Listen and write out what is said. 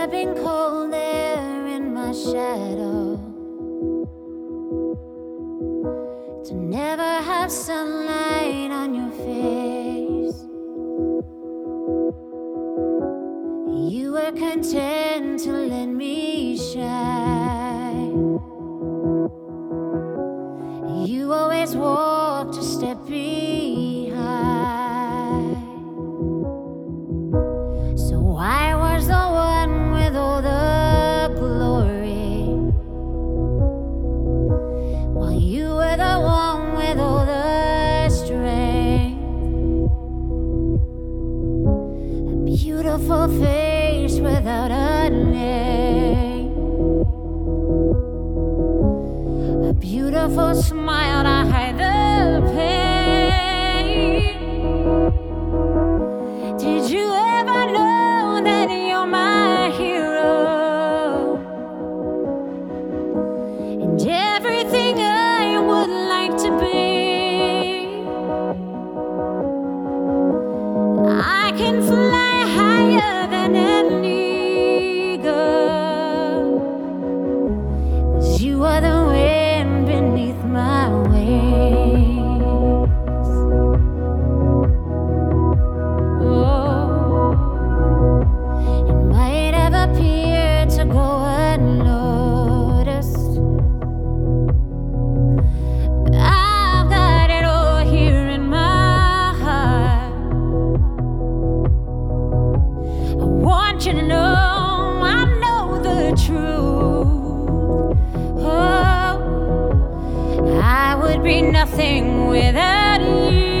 grabbing cold air in my shadow, to never have sunlight on your face. You were content to let me shine. You always walked a step behind. So I was the one with all the glory, while you were the one with all the strength. A beautiful face without a name, a beautiful smile to hide the pain. Did you ever know that you're my hero, and everything I would like to be? I can fly higher than an eagle, 'cause you are the wind beneath my wings. Oh, it might have appeared to go unnoticed. I've got it all here in my heart. I want you to know I know the truth. Oh, I would be nothing without you.